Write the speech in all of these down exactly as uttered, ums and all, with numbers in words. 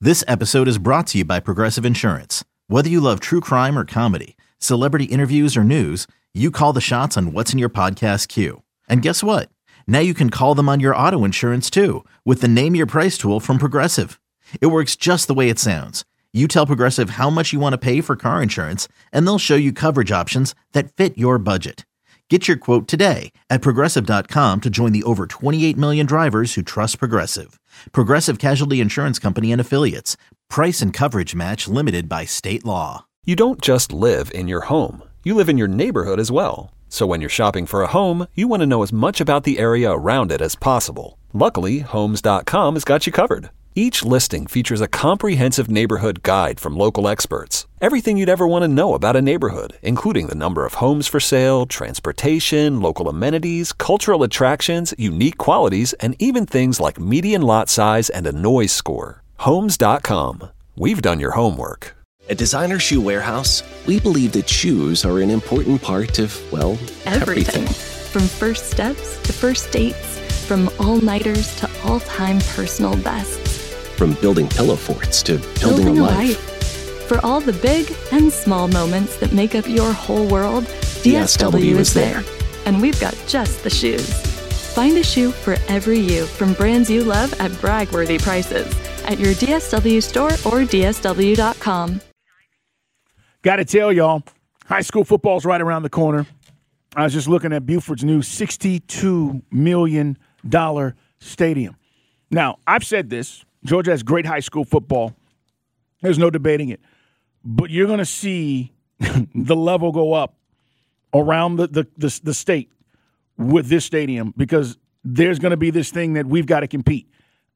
This episode is brought to you by Progressive Insurance. Whether you love true crime or comedy, celebrity interviews or news, you call the shots on what's in your podcast queue. And guess what? Now you can call them on your auto insurance too with the Name Your Price tool from Progressive. It works just the way it sounds. You tell Progressive how much you want to pay for car insurance, and they'll show you coverage options that fit your budget. Get your quote today at Progressive dot com to join the over twenty-eight million drivers who trust Progressive. Progressive Casualty Insurance Company and Affiliates. Price and coverage match limited by state law. You don't just live in your home. You live in your neighborhood as well. So when you're shopping for a home, you want to know as much about the area around it as possible. Luckily, Homes dot com has got you covered. Each listing features a comprehensive neighborhood guide from local experts. Everything you'd ever want to know about a neighborhood, including the number of homes for sale, transportation, local amenities, cultural attractions, unique qualities, and even things like median lot size and a noise score. Homes dot com. We've done your homework. At Designer Shoe Warehouse, we believe that shoes are an important part of, well, everything. everything. From first steps to first dates, from all-nighters to all-time personal bests. From building pillow forts to building, building a, a life. life. For all the big and small moments that make up your whole world, D S W is there. And we've got just the shoes. Find a shoe for every you from brands you love at brag-worthy prices at your D S W store or D S W dot com. Got to tell y'all, high school football's right around the corner. I was just looking at Buford's new sixty-two million dollars stadium. Now, I've said this. Georgia has great high school football. There's no debating it. But you're going to see the level go up around the, the, the, the state with this stadium because there's going to be this thing that we've got to compete.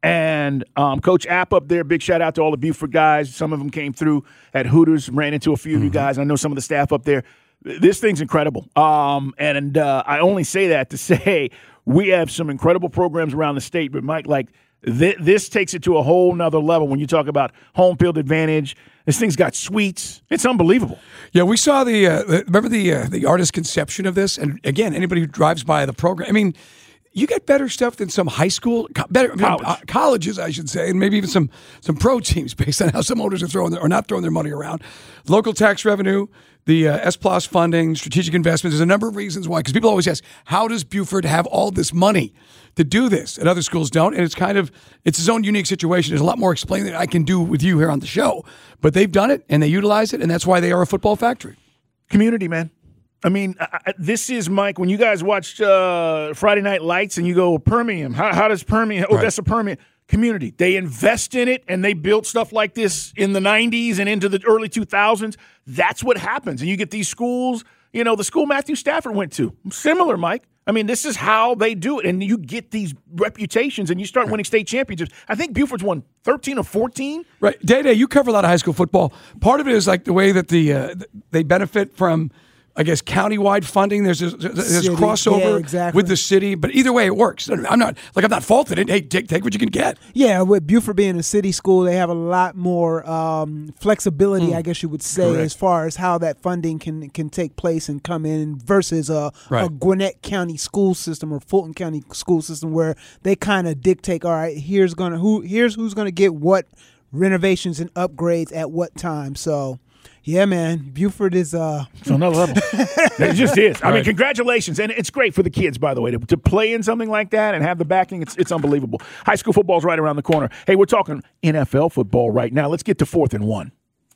And um, Coach App up there, big shout out to all the Buford guys. Some of them came through at Hooters, ran into a few mm-hmm. of you guys. I know some of the staff up there. This thing's incredible. Um, and uh, I only say that to say we have some incredible programs around the state. But, Mike, like, th- this takes it to a whole nother level when you talk about home field advantage. This thing's got suites. It's unbelievable. Yeah, we saw the, uh, the remember the uh, the artist conception of this? And, again, anybody who drives by the program, I mean, you get better stuff than some high school, better College. uh, colleges, I should say, and maybe even some some pro teams based on how some owners are throwing their, or not throwing their money around. Local tax revenue, the uh, S Plus funding, strategic investments. There's a number of reasons why, because people always ask, how does Buford have all this money to do this? And other schools don't, and it's kind of, it's its own unique situation. There's a lot more explaining that I can do with you here on the show, but they've done it, and they utilize it, and that's why they are a football factory. Community, man. I mean, I, this is, Mike, when you guys watched uh, Friday Night Lights and you go, Permian, how, how does Permian, oh, right. That's a Permian community. They invest in it, and they built stuff like this in the nineties and into the early two thousands. That's what happens. And you get these schools, you know, the school Matthew Stafford went to. Similar, Mike. I mean, this is how they do it. And you get these reputations, and you start winning state championships. I think Buford's won thirteen or fourteen. Right. Day-Day, you cover a lot of high school football. Part of it is like the way that the uh, they benefit from – I guess countywide funding. There's a, there's City. crossover yeah, exactly. with the city, but either way, it works. I'm not like I'm not faulting it. Hey, take take what you can get. Yeah, with Buford being a city school, they have a lot more um, flexibility, mm. I guess you would say, Correct. As far as how that funding can can take place and come in versus a, right. a Gwinnett County school system or Fulton County school system where they kind of dictate. All right, here's gonna who here's who's gonna get what renovations and upgrades at what time. So. Yeah, man, Buford is uh, it's another level. It just is. I right. mean, congratulations, and it's great for the kids, by the way, to, to play in something like that and have the backing. It's it's unbelievable. High school football's right around the corner. Hey, we're talking N F L football right now. Let's get to fourth and one.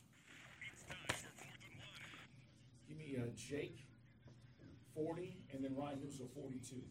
Give me uh, Jake forty, and then Ryan Russo forty-two.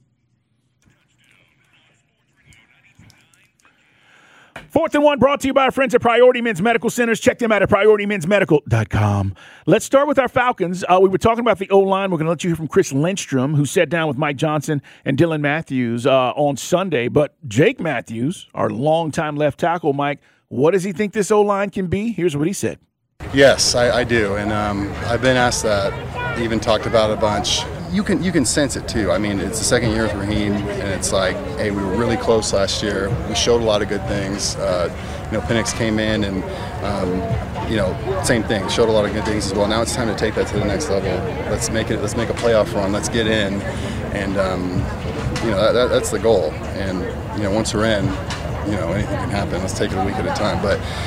Fourth and one brought to you by our friends at Priority Men's Medical Centers. Check them out at priority men's medical dot com. Let's start with our Falcons. Uh, we were talking about the O-line. We're going to let you hear from Chris Lindstrom, who sat down with Mike Johnson and Dylan Matthews uh, on Sunday. But Jake Matthews, our longtime left tackle, Mike, what does he think this O-line can be? Here's what he said. Yes, I, I do. And um, I've been asked that, even talked about it a bunch. You can you can sense it too. I mean, it's the second year with Raheem, and it's like, hey, we were really close last year. We showed a lot of good things. Uh, you know, Penix came in, and um, you know, same thing. Showed a lot of good things as well. Now it's time to take that to the next level. Let's make it. Let's make a playoff run. Let's get in, and um, you know, that, that, that's the goal. And you know, once we're in, you know, anything can happen. Let's take it a week at a time. But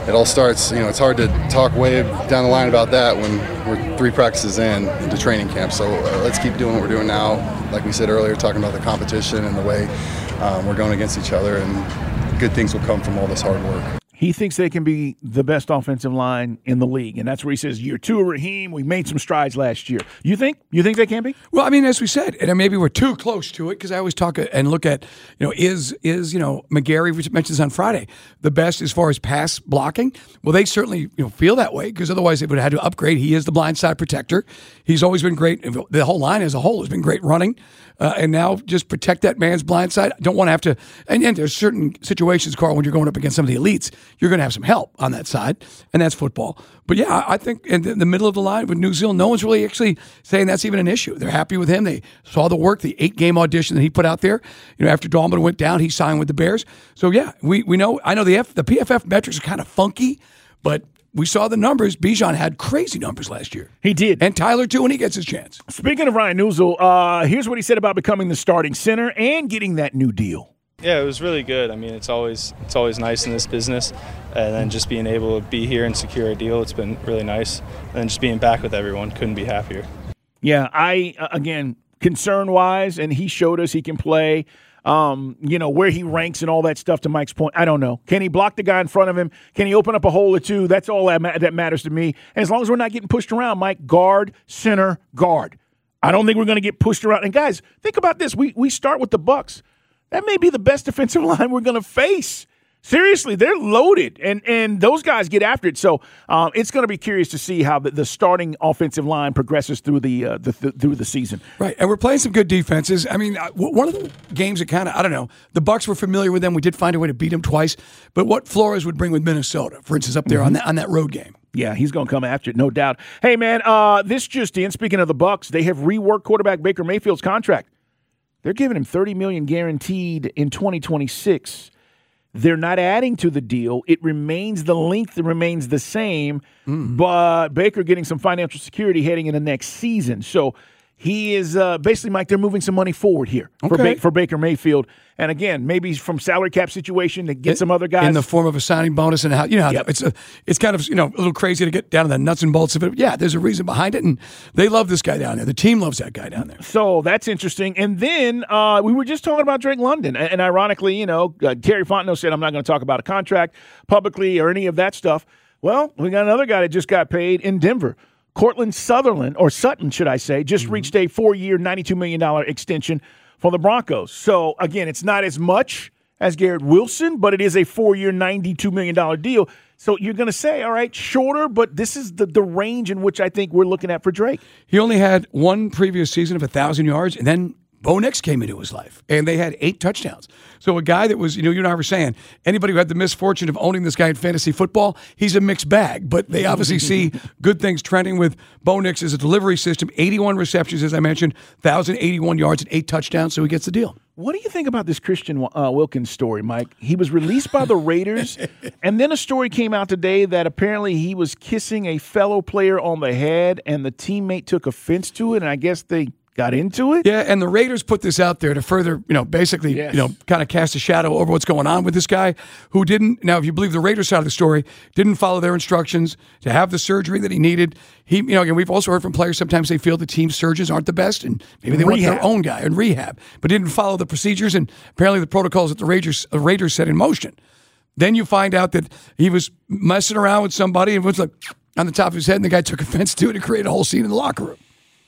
it all starts, you know, it's hard to talk way down the line about that when we're three practices in to training camp. So uh, let's keep doing what we're doing now. Like we said earlier, talking about the competition and the way um, we're going against each other, and good things will come from all this hard work. He thinks they can be the best offensive line in the league, and that's where he says, year two of Raheem, we made some strides last year. You think? You think they can be? Well, I mean, as we said, and maybe we're too close to it, because I always talk and look at, you know, is, is you know, McGarry, we mentioned this on Friday, the best as far as pass blocking? Well, they certainly, you know, feel that way, because otherwise they would have had to upgrade. He is the blindside protector. He's always been great. The whole line as a whole has been great running. Uh, and now just protect that man's blind side. Don't want to have to, and, and there's certain situations, Carl, when you're going up against some of the elites, you're going to have some help on that side, and that's football. But yeah, I think in the, the middle of the line with New Zealand, no one's really actually saying that's even an issue. They're happy with him. They saw the work, the eight-game audition that he put out there. You know, after Dahlman went down, he signed with the Bears. So yeah, we we know. I know the F, the P F F metrics are kind of funky, but we saw the numbers. Bijan had crazy numbers last year. He did. And Tyler, too, when he gets his chance. Speaking of Ryan Newsel, uh, here's what he said about becoming the starting center and getting that new deal. Yeah, it was really good. I mean, it's always it's always nice in this business. And then just being able to be here and secure a deal, it's been really nice. And then just being back with everyone, couldn't be happier. Yeah, I, uh, again, concern-wise, and he showed us he can play. Um, you know, where he ranks and all that stuff, to Mike's point, I don't know. Can he block the guy in front of him? Can he open up a hole or two? That's all that, ma- that matters to me. And as long as we're not getting pushed around, Mike, guard, center, guard. I don't think we're going to get pushed around. And, guys, think about this. We we start with the Bucs. That may be the best defensive line we're going to face. Seriously, they're loaded, and and those guys get after it. So um, it's going to be curious to see how the, the starting offensive line progresses through the, uh, the, the through the season. Right, and we're playing some good defenses. I mean, one of the games that kind of, I don't know, the Bucs were familiar with them. We did find a way to beat them twice. But what Flores would bring with Minnesota, for instance, up there mm-hmm. on that on that road game. Yeah, he's going to come after it, no doubt. Hey, man, uh, this just in. Speaking of the Bucs, they have reworked quarterback Baker Mayfield's contract. They're giving him thirty million dollars guaranteed in twenty twenty-six. They're not adding to the deal. It remains, the length remains the same, mm. but Baker getting some financial security heading into next season. So he is uh, basically, Mike, they're moving some money forward here okay. for, ba- for Baker Mayfield. And again, maybe from salary cap situation to get it, some other guys. In the form of a signing bonus. And how, you know, yep. it's a, it's kind of, you know, a little crazy to get down to the nuts and bolts of it. Yeah, there's a reason behind it. And they love this guy down there. The team loves that guy down there. So that's interesting. And then uh, we were just talking about Drake London. And, and ironically, you know, uh, Terry Fontenot said, I'm not going to talk about a contract publicly or any of that stuff. Well, we got another guy that just got paid in Denver. Cortland Sutherland, or Sutton, should I say, just mm-hmm. reached a four-year, ninety-two million dollars extension for the Broncos. So, again, it's not as much as Garrett Wilson, but it is a four-year, ninety-two million dollars deal. So you're going to say, all right, shorter, but this is the, the range in which I think we're looking at for Drake. He only had one previous season of one thousand yards, and then Bo Nix came into his life, and they had eight touchdowns. So a guy that was, you know, you and I were saying, anybody who had the misfortune of owning this guy in fantasy football, he's a mixed bag. But they obviously see good things trending with Bo Nix as a delivery system, eighty-one receptions, as I mentioned, one thousand eighty-one yards and eight touchdowns, so he gets the deal. What do you think about this Christian uh, Wilkins story, Mike? He was released by the Raiders, and then a story came out today that apparently he was kissing a fellow player on the head, and the teammate took offense to it, and I guess they got into it? Yeah, and the Raiders put this out there to further, you know, basically, yes. you know, kind of cast a shadow over what's going on with this guy who didn't, now if you believe the Raiders side of the story, didn't follow their instructions to have the surgery that he needed. He, you know, again, we've also heard from players sometimes they feel the team surgeons aren't the best and maybe they rehab. want their own guy in rehab, but didn't follow the procedures and apparently the protocols that the Raiders, the Raiders set in motion. Then you find out that he was messing around with somebody and was like on the top of his head and the guy took offense to it and created a whole scene in the locker room.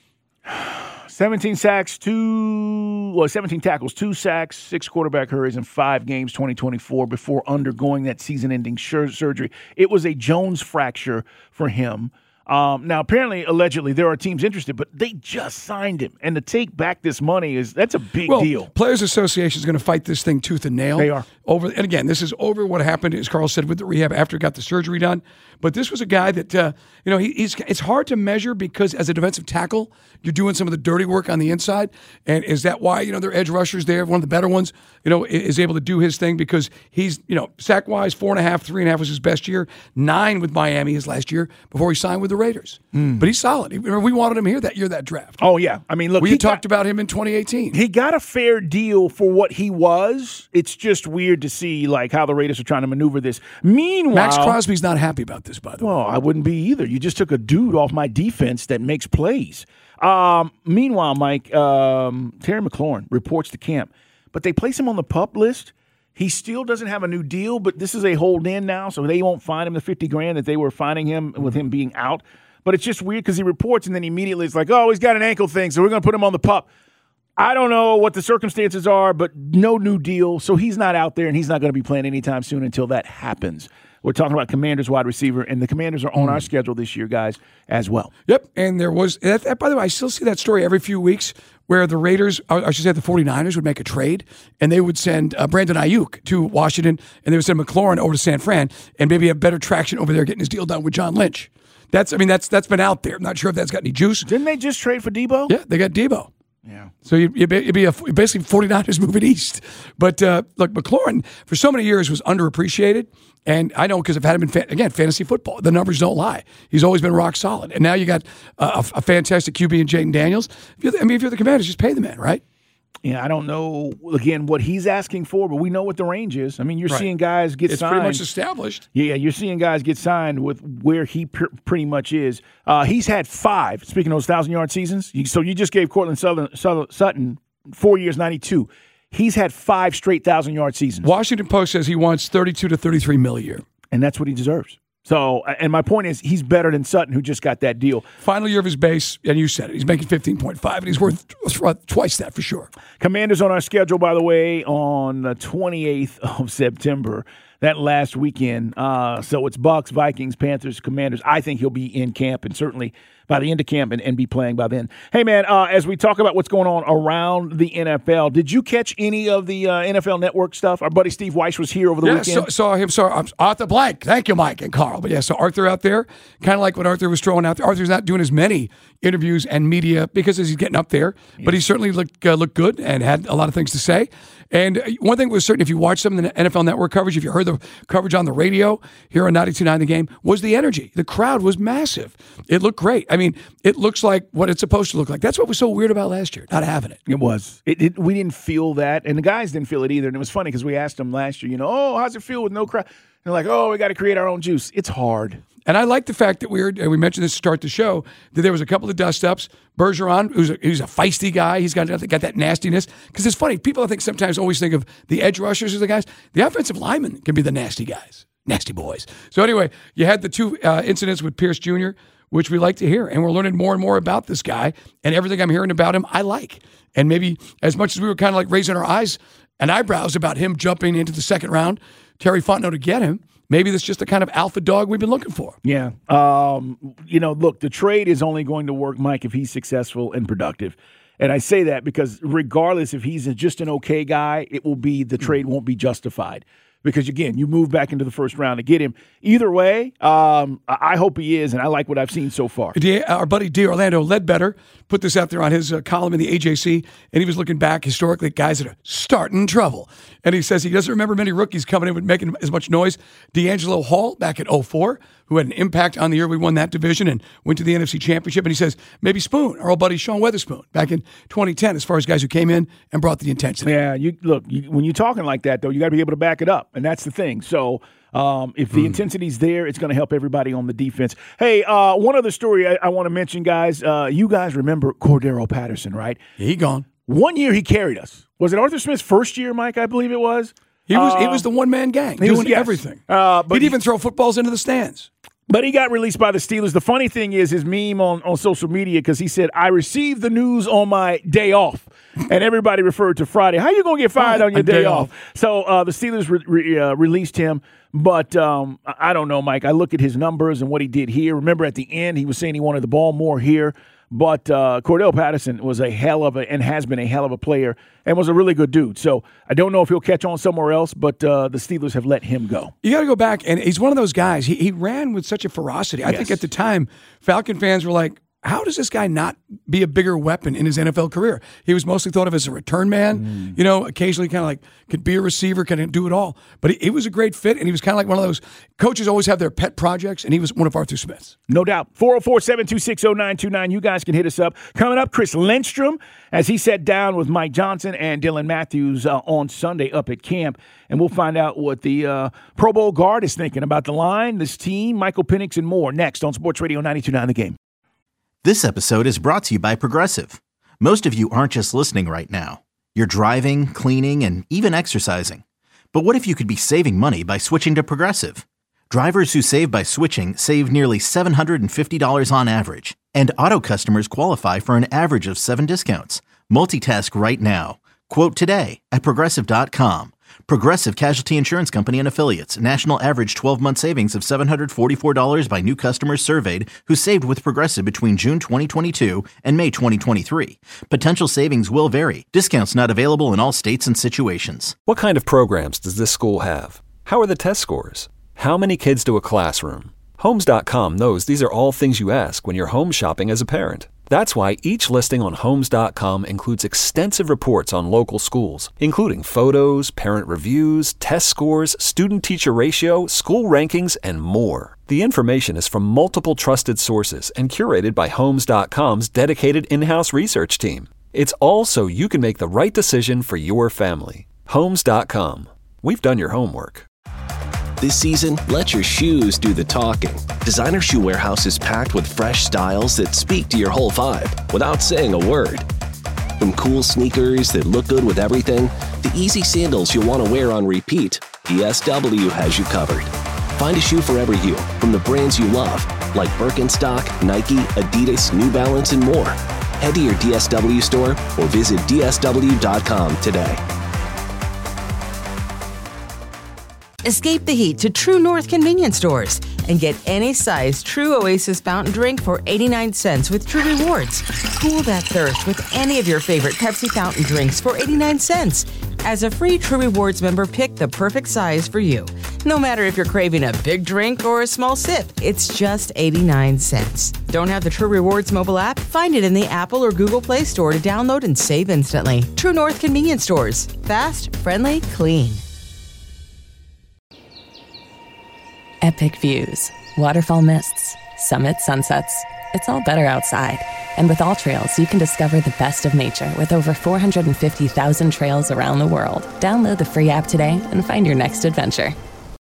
seventeen sacks, two, well, seventeen tackles, two sacks, six quarterback hurries in five games, twenty twenty-four, before undergoing that season-ending surgery. It was a Jones fracture for him. Um, now, apparently, allegedly, there are teams interested, but they just signed him. And to take back this money, is that's a big well, deal. Players Association is going to fight this thing tooth and nail. They are. Over, and again, this is over what happened, as Carl said, with the rehab after he got the surgery done. But this was a guy that, uh, you know, he, he's it's hard to measure because as a defensive tackle, you're doing some of the dirty work on the inside. And is that why, you know, their edge rushers there, one of the better ones, you know, is able to do his thing because he's, you know, sack-wise, four and a half, three and a half was his best year. Nine with Miami his last year before he signed with the Raiders. Mm. But he's solid. We wanted him here that year, that draft. Oh, yeah. I mean, look. We he talked got, about him in twenty eighteen. He got a fair deal for what he was. It's just weird to see like how the Raiders are trying to maneuver this. Meanwhile, Max Crosby's not happy about this, by the well, way. Well, I wouldn't be either. You just took a dude off my defense that makes plays. Um, meanwhile, Mike, um, Terry McLaurin reports to camp, but they place him on the PUP list. He still doesn't have a new deal, but this is a hold in now, so they won't fine him the fifty grand that they were fining him with him being out. But it's just weird because he reports and then immediately it's like, oh, he's got an ankle thing, so we're going to put him on the PUP. I don't know what the circumstances are, but no new deal, so he's not out there and he's not going to be playing anytime soon until that happens. We're talking about Commanders wide receiver, and the Commanders are on our schedule this year, guys, as well. Yep, and there was, that, that, by the way, I still see that story every few weeks where the Raiders, I should say the 49ers, would make a trade, and they would send uh, Brandon Ayuk to Washington, and they would send McLaurin over to San Fran, and maybe have better traction over there getting his deal done with John Lynch. That's, I mean, that's that's been out there. I'm not sure if that's got any juice. Didn't they just trade for Debo? Yeah, they got Debo. Yeah. So you'd, you'd, be, you'd be a, basically 49ers moving east. But uh, look, McLaurin, for so many years, was underappreciated. And I know because I've had him in, fa- again, fantasy football. The numbers don't lie. He's always been rock solid. And now you got uh, a, a fantastic Q B in Jaden Daniels. If you're the, I mean, if you're the Commanders, just pay the man, right? Yeah, I don't know, again, what he's asking for, but we know what the range is. I mean, you're right. seeing guys get it's signed. It's pretty much established. Yeah, you're seeing guys get signed with where he pr- pretty much is. Uh, he's had five, speaking of those one thousand-yard seasons. So you just gave Cortland Southern, Southern, Sutton four years, ninety-two. He's had five straight one thousand-yard seasons. Washington Post says he wants thirty-two to thirty-three mil a year. And that's what he deserves. So, and my point is, he's better than Sutton, who just got that deal. Final year of his base, and you said it, he's making fifteen point five, and he's worth twice that for sure. Commanders on our schedule, by the way, on the twenty-eighth of September, that last weekend. Uh, so it's Bucks, Vikings, Panthers, Commanders. I think he'll be in camp, and certainly by the end of camp and, and be playing by then. Hey, man, uh, as we talk about what's going on around the N F L, did you catch any of the uh, N F L Network stuff? Our buddy Steve Weiss was here over the yeah, weekend. Yeah, saw, saw him. Saw um, Arthur Blank. Thank you, Mike and Carl. But yeah, so Arthur out there, kind of like what Arthur was throwing out there. Arthur's not doing as many interviews and media because he's getting up there, yeah. but he certainly looked, uh, looked good and had a lot of things to say. And one thing was certain, if you watched some of the N F L Network coverage, if you heard the coverage on the radio here on ninety-two point nine The Game, was the energy. The crowd was massive. It looked great. I mean, it looks like what it's supposed to look like. That's what was so weird about last year, not having it. It was. It, it, we didn't feel that, and the guys didn't feel it either. And it was funny because we asked them last year, you know, oh, how's it feel with no crowd? And they're like, oh, we got to create our own juice. It's hard. And I like the fact that we were, we mentioned this to start the show, that there was a couple of dust-ups. Bergeron, who's a, who's a feisty guy. He's got, got that nastiness. Because it's funny. People, I think, sometimes always think of the edge rushers as the guys. The offensive linemen can be the nasty guys. Nasty boys. So anyway, you had the two uh, incidents with Pierce Junior, which we like to hear. And we're learning more and more about this guy. And everything I'm hearing about him, I like. And maybe as much as we were kind of like raising our eyes and eyebrows about him jumping into the second round, Terry Fontenot to get him, maybe that's just the kind of alpha dog we've been looking for. Yeah. Um, you know, look, the trade is only going to work, Mike, if he's successful and productive. And I say that because regardless if he's just an okay guy, it will be, the trade won't be justified. Because, again, you move back into the first round to get him. Either way, um, I hope he is, and I like what I've seen so far. Our buddy D. Orlando Ledbetter put this out there on his uh, column in the A J C, and he was looking back historically at guys that are starting trouble. And he says he doesn't remember many rookies coming in with making as much noise. D'Angelo Hall back in oh four, who had an impact on the year we won that division and went to the N F C Championship. And he says maybe Spoon, our old buddy Sean Weatherspoon, back in twenty ten, as far as guys who came in and brought the intensity. Yeah, you look, you, when you're talking like that, though, you got to be able to back it up. And that's the thing. So um, if the mm. intensity's there, it's going to help everybody on the defense. Hey, uh, one other story I, I want to mention, guys. Uh, you guys remember Cordero Patterson, right? Yeah, he gone. One year he carried us. Was it Arthur Smith's first year, Mike? I believe it was. He was. Uh, he um, was the one-man gang doing was, yes. everything. Uh, but He'd he, even throw footballs into the stands. But he got released by the Steelers. The funny thing is his meme on, on social media, because he said, I received the news on my day off. And everybody referred to Friday. How you going to get fired on your day, day off? off? So uh, the Steelers re- re- uh, released him. But um, I don't know, Mike. I look at his numbers and what he did here. Remember at the end, he was saying he wanted the ball more here. But uh, Cordell Patterson was a hell of a, and has been a hell of a player, and was a really good dude. So I don't know if he'll catch on somewhere else, but uh, the Steelers have let him go. You got to go back, and he's one of those guys. He he ran with such a ferocity. I yes. think at the time, Falcon fans were like, how does this guy not be a bigger weapon in his N F L career? He was mostly thought of as a return man, mm. you know, occasionally kind of like could be a receiver, can do it all. But he, he was a great fit, and he was kind of like one of those coaches always have their pet projects, and he was one of Arthur Smith's. No doubt. four oh four, seven two six, oh nine two nine. You guys can hit us up. Coming up, Chris Lindstrom, as he sat down with Mike Johnson and Dylan Matthews uh, on Sunday up at camp, and we'll find out what the uh, Pro Bowl guard is thinking about the line, this team, Michael Penix, and more next on Sports Radio ninety-two point nine The Game. This episode is brought to you by Progressive. Most of you aren't just listening right now. You're driving, cleaning, and even exercising. But what if you could be saving money by switching to Progressive? Drivers who save by switching save nearly seven hundred fifty dollars on average. And auto customers qualify for an average of seven discounts. Multitask right now. Quote today at Progressive dot com. Progressive Casualty Insurance Company and Affiliates. National average twelve-month savings of seven hundred forty-four dollars by new customers surveyed who saved with Progressive between June twenty twenty-two and May twenty twenty-three. Potential savings will vary. Discounts not available in all states and situations. What kind of programs does this school have? How are the test scores? How many kids do a classroom? Homes dot com knows these are all things you ask when you're home shopping as a parent. That's why each listing on Homes dot com includes extensive reports on local schools, including photos, parent reviews, test scores, student-teacher ratio, school rankings, and more. The information is from multiple trusted sources and curated by Homes dot com's dedicated in-house research team. It's all so you can make the right decision for your family. Homes dot com. We've done your homework. This season, let your shoes do the talking. Designer Shoe Warehouse is packed with fresh styles that speak to your whole vibe without saying a word. From cool sneakers that look good with everything to easy sandals you'll want to wear on repeat, D S W has you covered. Find a shoe for every you from the brands you love, like Birkenstock, Nike, Adidas, New Balance, and more. Head to your D S W store or visit D S W dot com today. Escape the heat to True North convenience stores and get any size True Oasis fountain drink for eighty-nine cents with True Rewards. Cool that thirst with any of your favorite Pepsi fountain drinks for eighty-nine cents. As a free True Rewards member, pick the perfect size for you. No matter if you're craving a big drink or a small sip, it's just eighty-nine cents. Don't have the True Rewards mobile app? Find it in the Apple or Google Play Store to download and save instantly. True North convenience stores. Fast, friendly, clean. Epic views, waterfall mists, summit sunsets. It's all better outside. And with All Trails, you can discover the best of nature with over four hundred fifty thousand trails around the world. Download the free app today and find your next adventure.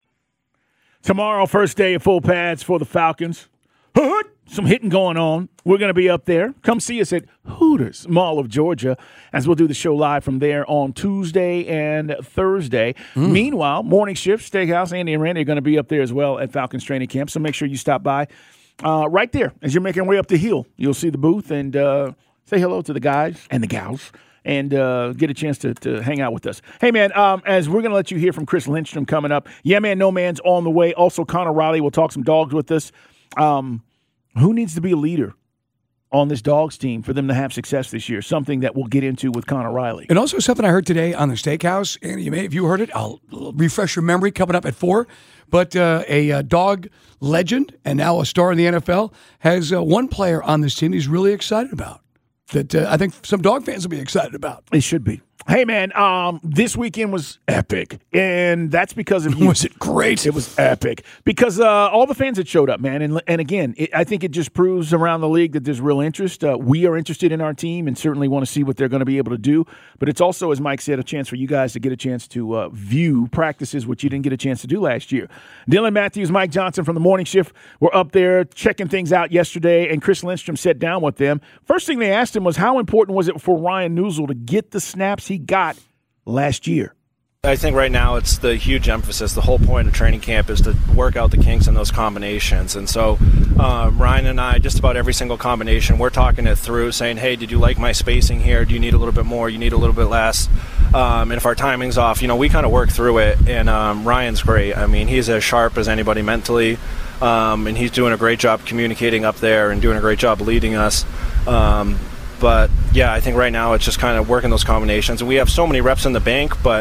Tomorrow, first day of full pads for the Falcons. Some hitting going on. We're going to be up there. Come see us at Hooters Mall of Georgia as we'll do the show live from there on Tuesday and Thursday. Mm. Meanwhile, Morning Shift, Steakhouse, Andy and Randy are going to be up there as well at Falcons Training Camp, so make sure you stop by. Uh, right there, as you're making your way up the hill, you'll see the booth and uh, say hello to the guys and the gals and uh, get a chance to, to hang out with us. Hey, man, um, as we're going to let you hear from Chris Lindstrom coming up, Yeah Man, No Man's on the way. Also, Connor Riley will talk some dogs with us. Um, who needs to be a leader on this dogs team for them to have success this year? Something that we'll get into with Connor Riley. And also something I heard today on the Steakhouse, and you may, if you heard it, I'll refresh your memory coming up at four. But uh, a uh, dog legend and now a star in the N F L has uh, one player on this team he's really excited about that uh, I think some dog fans will be excited about. It should be. Hey, man, um, this weekend was epic, and that's because of you. Was it great? It was epic because uh, all the fans that showed up, man. And, and again, it, I think it just proves around the league that there's real interest. Uh, we are interested in our team and certainly want to see what they're going to be able to do. But it's also, as Mike said, a chance for you guys to get a chance to uh, view practices, which you didn't get a chance to do last year. Dylan Matthews, Mike Johnson from the Morning Shift were up there checking things out yesterday, and Chris Lindstrom sat down with them. First thing they asked him was, how important was it for Ryan Neuzil to get the snaps he got last year? I think right now it's the huge emphasis. The whole point of training camp is to work out the kinks in those combinations. And so um, Ryan and I, just about every single combination, we're talking it through, saying, hey, did you like my spacing here? Do you need a little bit more? You need a little bit less? Um, and if our timing's off, you know, we kind of work through it. And um, Ryan's great. I mean, he's as sharp as anybody mentally. Um, and he's doing a great job communicating up there and doing a great job leading us. Um, But, yeah, I think right now it's just kind of working those combinations. And we have so many reps in the bank, but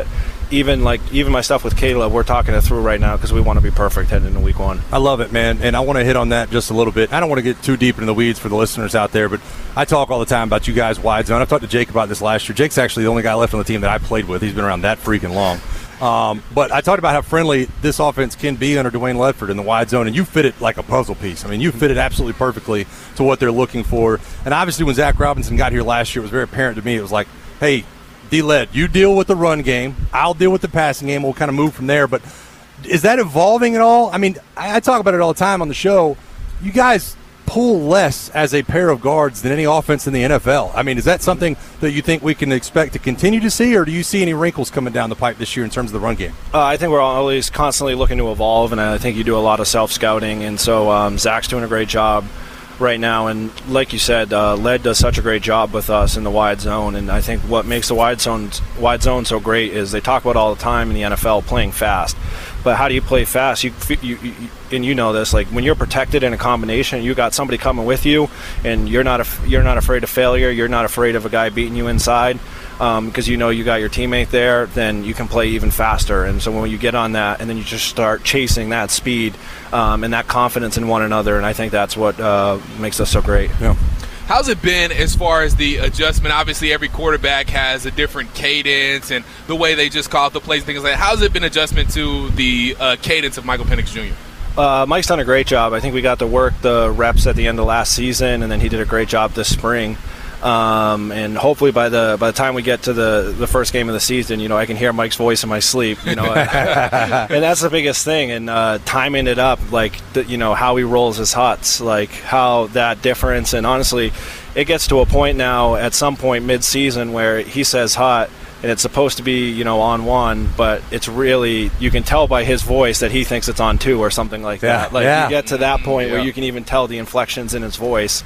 even like even my stuff with Caleb, we're talking it through right now because we want to be perfect heading into week one. I love it, man, and I want to hit on that just a little bit. I don't want to get too deep into the weeds for the listeners out there, but I talk all the time about you guys wide zone. I've talked to Jake about this last year. Jake's actually the only guy left on the team that I played with. He's been around that freaking long. Um, but I talked about how friendly this offense can be under Dwayne Ledford in the wide zone, and you fit it like a puzzle piece. I mean, you fit it absolutely perfectly to what they're looking for. And obviously when Zach Robinson got here last year, it was very apparent to me. It was like, hey, D-Led, you deal with the run game. I'll deal with the passing game. We'll kind of move from there. But is that evolving at all? I mean, I, I talk about it all the time on the show. You guys pull less as a pair of guards than any offense in the N F L. I mean, is that something that you think we can expect to continue to see, or do you see any wrinkles coming down the pipe this year in terms of the run game? Uh, I think we're always constantly looking to evolve, and I think you do a lot of self-scouting, and so um, Zach's doing a great job right now, and like you said, uh, Led does such a great job with us in the wide zone, and I think what makes the wide zone wide zone so great is they talk about all the time in the N F L playing fast. But how do you play fast? You, you, you and you know this. Like when you're protected in a combination, you got somebody coming with you, and you're not a, you're not afraid of failure. You're not afraid of a guy beating you inside, um, because you know you got your teammate there. Then you can play even faster. And so when you get on that, and then you just start chasing that speed um, and that confidence in one another, and I think that's what uh, makes us so great. Yeah. How's it been as far as the adjustment? Obviously, every quarterback has a different cadence and the way they just call out the plays and things like that. How's it been adjustment to the uh, cadence of Michael Penix Junior? Uh, Mike's done a great job. I think we got to work the reps at the end of last season, and then he did a great job this spring. Um, and hopefully by the by the time we get to the, the first game of the season, you know, I can hear Mike's voice in my sleep, you know, and that's the biggest thing. And uh, timing it up, like, the, you know, how he rolls his huts, like how that difference. And honestly, it gets to a point now at some point mid-season where he says hot, and it's supposed to be, you know, on one, but it's really, you can tell by his voice that he thinks it's on two or something like yeah, that. Like yeah. you get to that point yeah. where you can even tell the inflections in his voice.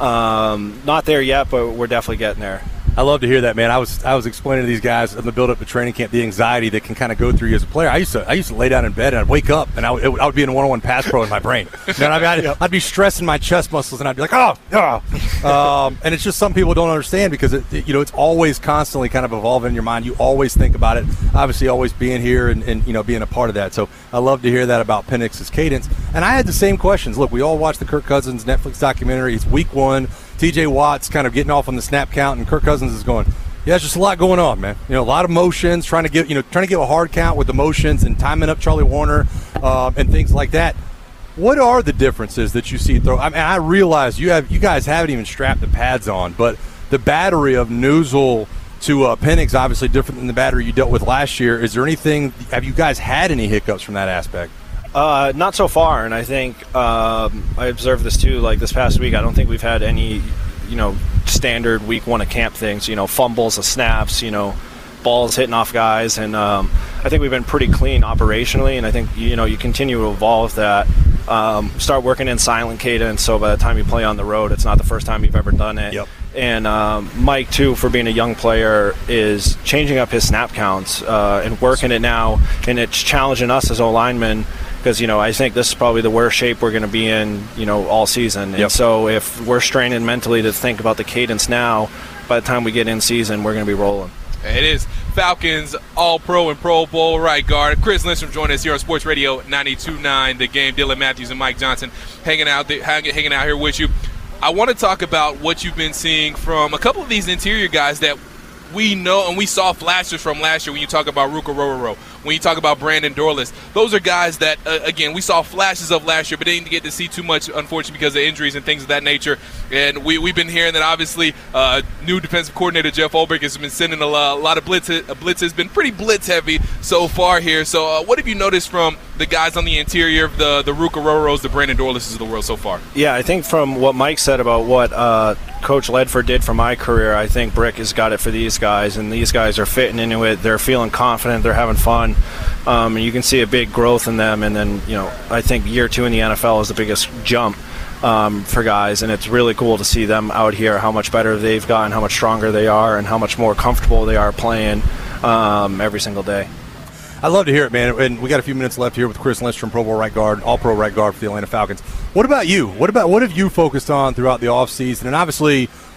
Um, not there yet, but we're definitely getting there. I love to hear that, man. I was I was explaining to these guys in the build-up to training camp the anxiety that can kind of go through you as a player. I used to I used to lay down in bed and I'd wake up and I would, it, I would be in a one-on-one pass pro in my brain. You know, I'd, I'd, I'd be stressing my chest muscles and I'd be like, oh, oh. Um, and it's just some people don't understand because it, it, you know, it's always constantly kind of evolving in your mind. You always think about it. Obviously, always being here and, and you know being a part of that. So I love to hear that about Penix's cadence. And I had the same questions. Look, we all watched the Kirk Cousins Netflix documentary. It's week one. T J Watt's kind of getting off on the snap count, and Kirk Cousins is going, yeah, it's just a lot going on, man. You know, a lot of motions, trying to get, you know, trying to give a hard count with the motions and timing up Charlie Warner uh, and things like that. What are the differences that you see throw? I mean, I realize you have, you guys haven't even strapped the pads on, but the battery of Newsel to uh, Penix obviously different than the battery you dealt with last year. Is there anything? Have you guys had any hiccups from that aspect? Uh, not so far, and I think um, I observed this too. Like this past week, I don't think we've had any, you know, standard week one of camp things. You know, fumbles, of snaps, you know, balls hitting off guys, and um, I think we've been pretty clean operationally. And I think you know you continue to evolve that. Um, start working in silent cadence, so by the time you play on the road, it's not the first time you've ever done it. Yep. And um, Mike, too, for being a young player, is changing up his snap counts uh, and working it now, and it's challenging us as O-linemen. Because, you know, I think this is probably the worst shape we're going to be in, you know, all season. Yep. And so if we're straining mentally to think about the cadence now, by the time we get in season, we're going to be rolling. It is Falcons All-Pro and Pro Bowl right guard Chris Lindstrom joining us here on Sports Radio ninety-two point nine The Game. Dylan Matthews and Mike Johnson hanging out, there, hanging out here with you. I want to talk about what you've been seeing from a couple of these interior guys that we know and we saw flashes from last year when you talk about Ruka Rororo, when you talk about Brandon Dorless. Those are guys that, uh, again, we saw flashes of last year, but didn't get to see too much, unfortunately, because of injuries and things of that nature. And we, we've been hearing that, obviously, uh, new defensive coordinator Jeff Ulbrich has been sending a lot, a lot of blitz. A blitz has been pretty blitz-heavy so far here. So uh, what have you noticed from the guys on the interior, the, the Ruka Rororos, the Brandon Dorlesses of the world so far? Yeah, I think from what Mike said about what uh, Coach Ledford did for my career, I think Brick has got it for these guys, and these guys are fitting into it. They're feeling confident. They're having fun. Um, and you can see a big growth in them. And then, you know, I think year two in the N F L is the biggest jump um, for guys. And it's really cool to see them out here, how much better they've gotten, how much stronger they are, and how much more comfortable they are playing um, every single day. I love to hear it, man. And we got a few minutes left here with Chris Lindstrom, Pro Bowl right guard, All-Pro right guard for the Atlanta Falcons. What about you? What about what have you focused on throughout the offseason? And obviously,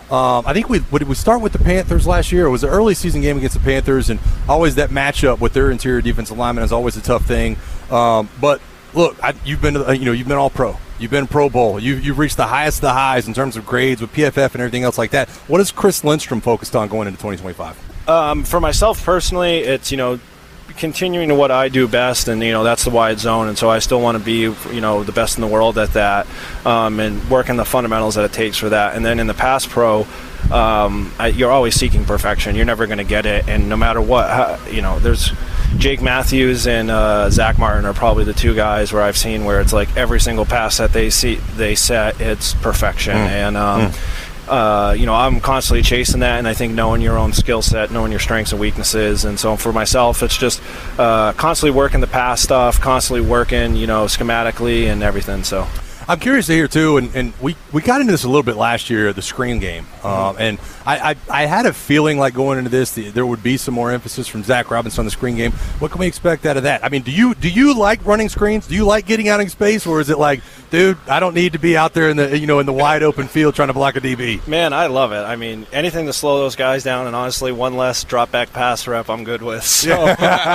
Um, I think we did we start with the Panthers last year. It was an early season game against the Panthers, and always that matchup with their interior defensive lineman is always a tough thing. Um, but look, I, you've been uh, you know you've been all pro. You've been Pro Bowl. You, you've reached the highest of the highs in terms of grades with P F F and everything else like that. What is Chris Lindstrom focused on going into twenty twenty-five? Um, for myself personally, it's you know. continuing to what I do best, and you know that's the wide zone, and so I still want to be you know the best in the world at that, um, and working the fundamentals that it takes for that. And then in the pass pro, um, I, you're always seeking perfection. You're never going to get it, and no matter what, how, you know, there's Jake Matthews and uh, Zach Martin are probably the two guys where I've seen where it's like every single pass that they see they set, it's perfection, mm. and. Um, mm. Uh, you know, I'm constantly chasing that, and I think knowing your own skill set, knowing your strengths and weaknesses, and so for myself, it's just uh, constantly working the pass stuff, constantly working, you know, schematically and everything. So I'm curious to hear too, and, and we, we got into this a little bit last year, the screen game, um, and I, I I had a feeling like going into this the, there would be some more emphasis from Zach Robinson on the screen game. What can we expect out of that? I mean, do you do you like running screens? Do you like getting out in space, or is it like, dude, I don't need to be out there in the you know in the wide open field trying to block a D B? Man, I love it. I mean, anything to slow those guys down, and honestly, one less drop back pass rep, I'm good with. So.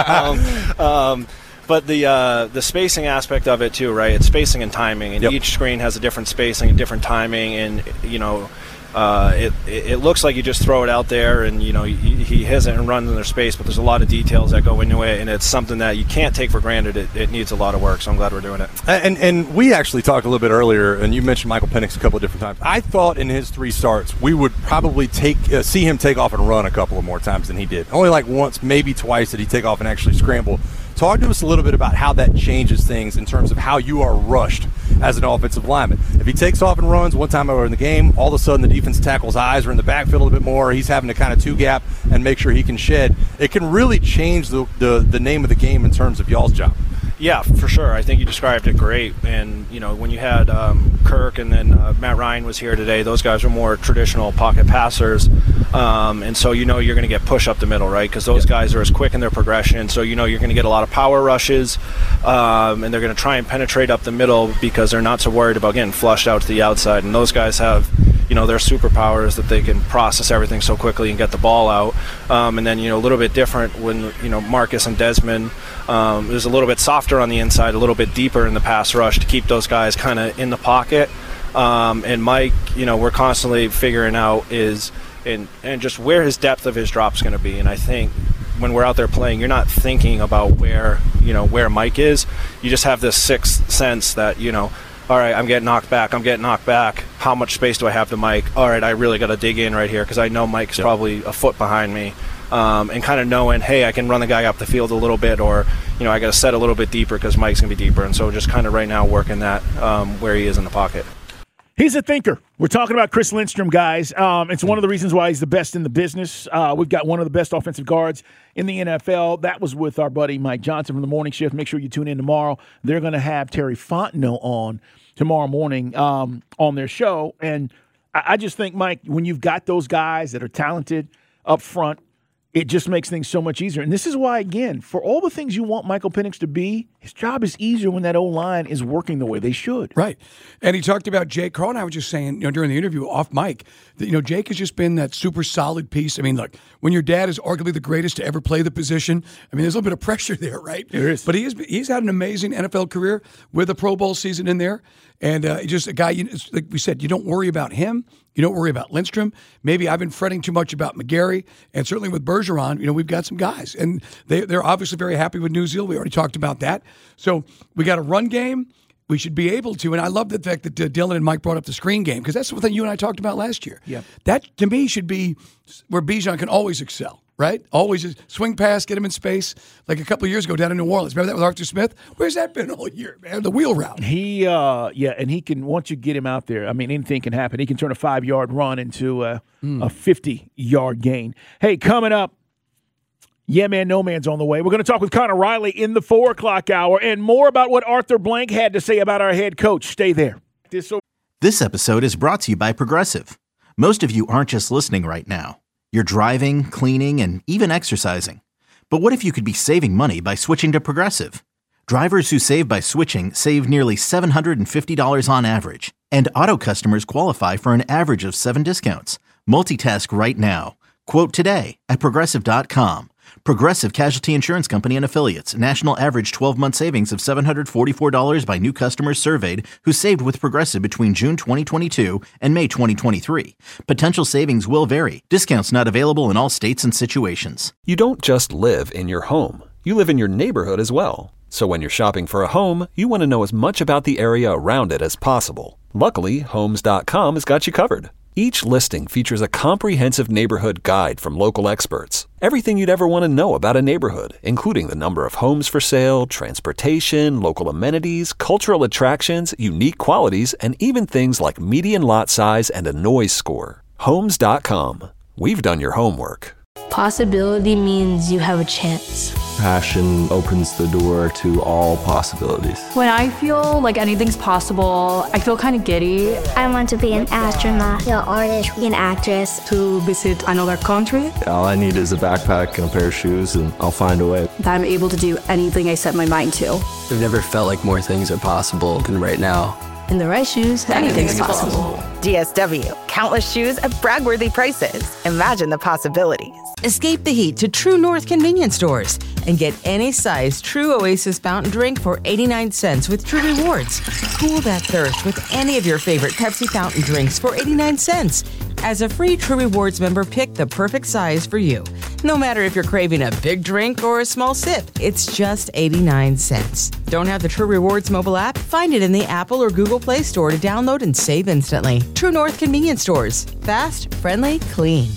um, um, But the uh, the spacing aspect of it too, right? It's spacing and timing, and yep. each screen has a different spacing and different timing, and you know, uh, it it looks like you just throw it out there, and you know he, he hits it and runs in their space, but there's a lot of details that go into it, and it's something that you can't take for granted. It, it needs a lot of work, so I'm glad we're doing it. And and we actually talked a little bit earlier, and you mentioned Michael Penix a couple of different times. I thought in his three starts we would probably take uh, see him take off and run a couple of more times than he did. Only like once, maybe twice, did he take off and actually scramble. Talk to us a little bit about how that changes things in terms of how you are rushed as an offensive lineman. If he takes off and runs one time over in the game, all of a sudden the defense tackle's eyes are in the backfield a little bit more. He's having to kind of two-gap and make sure he can shed. It can really change the, the, the name of the game in terms of y'all's job. Yeah, for sure. I think you described it great. And, you know, when you had um, Kirk and then uh, Matt Ryan was here today, those guys are more traditional pocket passers. Um, and so you know you're going to get push up the middle, right? Because those yeah. guys are as quick in their progression. So you know you're going to get a lot of power rushes, um, and they're going to try and penetrate up the middle because they're not so worried about getting flushed out to the outside. And those guys have, you know, their superpowers that they can process everything so quickly and get the ball out. Um, and then, you know, a little bit different when, you know, Marcus and Desmond um, is a little bit softer on the inside, a little bit deeper in the pass rush to keep those guys kind of in the pocket. Um, and Mike, you know, we're constantly figuring out is and and just where his depth of his drop's going to be. And I think when we're out there playing, you're not thinking about where, you know, where Mike is. You just have this sixth sense that, you know, all right, I'm getting knocked back. I'm getting knocked back. How much space do I have to Mike? All right, I really got to dig in right here because I know Mike's yep. probably a foot behind me. Um, and kind of knowing, hey, I can run the guy up the field a little bit, or, you know, I got to set a little bit deeper because Mike's going to be deeper. And so just kind of right now working that um, where he is in the pocket. He's a thinker. We're talking about Chris Lindstrom, guys. Um, it's one of the reasons why he's the best in the business. Uh, we've got one of the best offensive guards in the N F L. That was with our buddy Mike Johnson from the Morning Shift. Make sure you tune in tomorrow. They're going to have Terry Fontenot on tomorrow morning um, on their show. And I, I just think, Mike, when you've got those guys that are talented up front, it just makes things so much easier. And this is why, again, for all the things you want Michael Penix to be, his job is easier when that O-line is working the way they should. Right. And he talked about Jake Carl, and I was just saying, you know, during the interview off mic, that, you know, Jake has just been that super solid piece. I mean, look, when your dad is arguably the greatest to ever play the position, I mean, there's a little bit of pressure there, right? There is. But he is, he's had an amazing N F L career with a Pro Bowl season in there. And uh, just a guy, you, like we said, you don't worry about him. You don't worry about Lindstrom. Maybe I've been fretting too much about McGarry, and certainly with Bergeron, you know, we've got some guys. And they, they're obviously very happy with New Zealand. We already talked about that. So we got a run game. We should be able to. And I love the fact that uh, Dylan and Mike brought up the screen game, because that's the thing you and I talked about last year. Yep. That, to me, should be where Bijan can always excel. Right? Always just swing pass, get him in space. Like a couple of years ago down in New Orleans. Remember that with Arthur Smith? Where's that been all year, man? The wheel route. He, uh, yeah, and he can, once you get him out there, I mean, anything can happen. He can turn a five-yard run into a, mm. a fifty-yard gain. Hey, coming up, Yeah Man, No Man's on the way. We're going to talk with Connor Riley in the four o'clock hour and more about what Arthur Blank had to say about our head coach. Stay there. This, this episode is brought to you by Progressive. Most of you aren't just listening right now. You're driving, cleaning, and even exercising. But what if you could be saving money by switching to Progressive? Drivers who save by switching save nearly seven hundred fifty dollars on average, and auto customers qualify for an average of seven discounts. Multitask right now. Quote today at Progressive dot com. Progressive Casualty Insurance Company and Affiliates. National average twelve-month savings of seven hundred forty-four dollars by new customers surveyed who saved with Progressive between June twenty twenty-two and May twenty twenty-three. Potential savings will vary. Discounts not available in all states and situations. You don't just live in your home. You live in your neighborhood as well. So when you're shopping for a home, you want to know as much about the area around it as possible. Luckily, Homes dot com has got you covered. Each listing features a comprehensive neighborhood guide from local experts. Everything you'd ever want to know about a neighborhood, including the number of homes for sale, transportation, local amenities, cultural attractions, unique qualities, and even things like median lot size and a noise score. Homes dot com. We've done your homework. Possibility means you have a chance. Passion opens the door to all possibilities. When I feel like anything's possible, I feel kind of giddy. I want to be an astronaut, an artist, an actress. To visit another country. All I need is a backpack and a pair of shoes, and I'll find a way. That I'm able to do anything I set my mind to. I've never felt like more things are possible than right now. In the right shoes, anything's possible. D S W. Countless shoes at brag-worthy prices. Imagine the possibilities. Escape the heat to True North convenience stores and get any size True Oasis fountain drink for eighty-nine cents with True Rewards. Cool that thirst with any of your favorite Pepsi fountain drinks for eighty-nine cents. As a free True Rewards member, pick the perfect size for you. No matter if you're craving a big drink or a small sip, it's just eighty-nine cents. Don't have the True Rewards mobile app? Find it in the Apple or Google Play Store to download and save instantly. True North convenience stores. Fast, friendly, clean.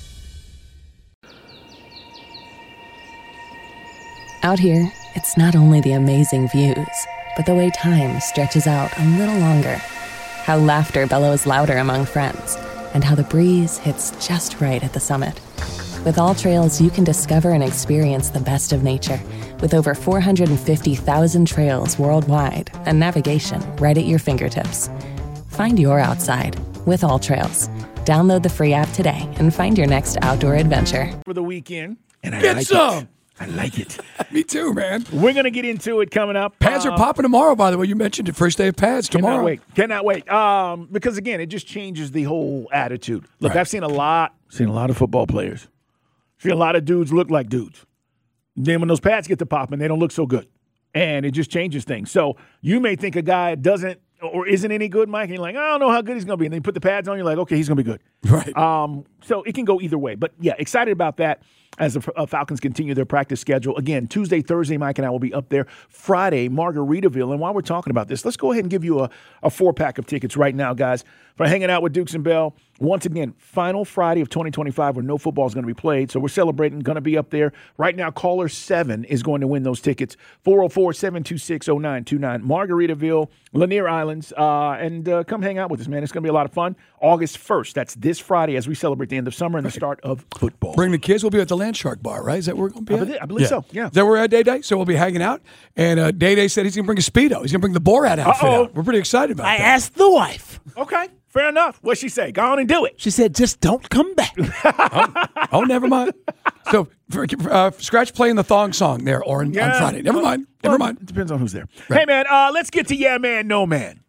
Out here, it's not only the amazing views, but the way time stretches out a little longer. How laughter bellows louder among friends, and how the breeze hits just right at the summit. With All Trails, you can discover and experience the best of nature with over four hundred fifty thousand trails worldwide and navigation right at your fingertips. Find your outside with All Trails. Download the free app today and find your next outdoor adventure. For the weekend, and I Get like some! it. I like it. Me too, man. We're going to get into it coming up. Pads uh, are popping tomorrow, by the way. You mentioned it. First day of pads tomorrow. Cannot wait. Cannot wait. Um, because, again, it just changes the whole attitude. Look, Right. I've seen a lot, seen a lot of football players. Seen a lot of dudes look like dudes. Then when those pads get to popping, they don't look so good. And it just changes things. So you may think a guy doesn't or isn't any good, Mike, and you're like, I don't know how good he's going to be. And then you put the pads on, you're like, okay, he's going to be good. Right. Um, so it can go either way. But, yeah, excited about that as the uh, Falcons continue their practice schedule. Again, Tuesday, Thursday, Mike and I will be up there. Friday, Margaritaville. And while we're talking about this, let's go ahead and give you a, a four-pack of tickets right now, guys, for hanging out with Dukes and Bell. Once again, final Friday of twenty twenty-five where no football is going to be played. So we're celebrating, going to be up there. Right now, caller seven is going to win those tickets. four oh four, seven two six, oh nine two nine. Margaritaville, Lanier Islands. Uh, and uh, come hang out with us, man. It's going to be a lot of fun. August first, that's this Friday as we celebrate the end of summer and the start of football. Bring the kids. We'll be at the Landshark Bar, right? Is that where we're going to be I at? believe, I believe so, yeah. Is that where we're at Day Day? So we'll be hanging out. And uh, Day Day said he's going to bring a Speedo. He's going to bring the Borat outfit Uh-oh. out. We're pretty excited about I that. asked the wife. Okay, fair enough. What'd she say? Go on and do it. She said, just don't come back. oh, oh, never mind. So, for, uh, Scratch playing the thong song there or on, Yeah. on Friday. Never mind. Well, Never mind. It depends on who's there. Right. Hey, man, uh, let's get to Yeah Man, No Man.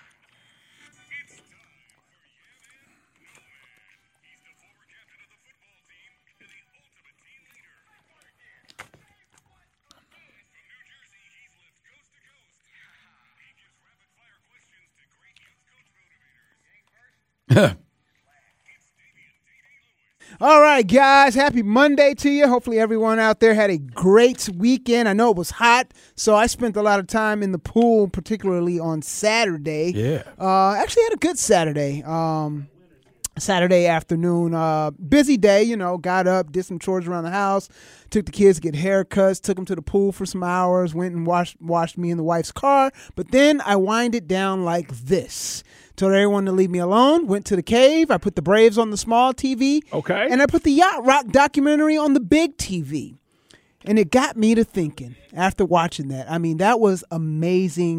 All right, guys. Happy Monday to you. Hopefully everyone out there had a great weekend. I know it was hot, so I spent a lot of time in the pool, particularly on Saturday. Yeah. Uh, actually had a good Saturday. Um, Saturday afternoon. Uh, busy day, you know, got up, did some chores around the house, took the kids to get haircuts, took them to the pool for some hours, went and washed, washed me and the wife's car. But then I wind it down like this. Told everyone to leave me alone, went to the cave. I put the Braves on the small T V. Okay. And I put the Yacht Rock documentary on the big T V. And it got me to thinking after watching that. I mean, that was amazing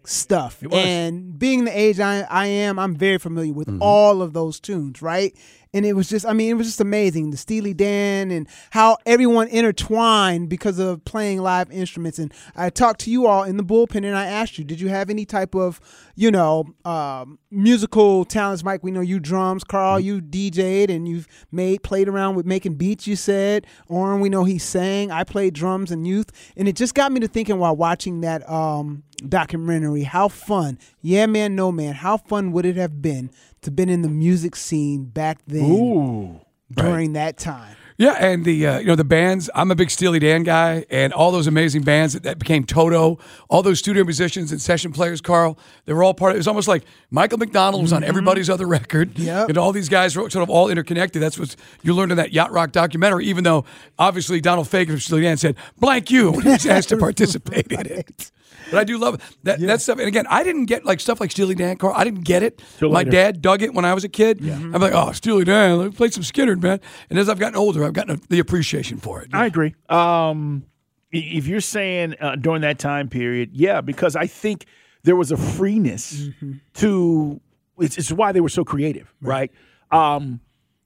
stuff. And being the age I, I am, I'm very familiar with mm-hmm. all of those tunes, right? And it was just, I mean, it was just amazing. The Steely Dan and how everyone intertwined because of playing live instruments. And I talked to you all in the bullpen and I asked you, did you have any type of, you know, um, musical talents? Mike, we know you drums. Carl, you D J'd and you've made, played around with making beats, you said. Oren, we know he sang. I played drums in youth. And it just got me to thinking while watching that um, documentary, how fun, yeah, man, no, man, how fun would it have been to been in the music scene back then Ooh, during right. that time. Yeah, and the uh, you know the bands. I'm a big Steely Dan guy, and all those amazing bands that, that became Toto, all those studio musicians and session players, Carl, they were all part of it. It was almost like Michael McDonald was on everybody's other record. Yep. And all these guys were sort of all interconnected. That's what you learned in that Yacht Rock documentary, even though obviously Donald Fagen from Steely Dan said, blank you, when he was asked to participate in it. But I do love that yeah. that stuff. And again, I didn't get like stuff like Steely Dan, Carl. I didn't get it. Till My later. dad dug it when I was a kid. Yeah. I'm like, oh, Steely Dan, let me play some Skinner, man. And as I've gotten older, I've gotten the appreciation for it. I agree. Um, if you're saying uh, during that time period, yeah, because I think there was a freeness mm-hmm. to it's, it's why they were so creative, right? right? Um,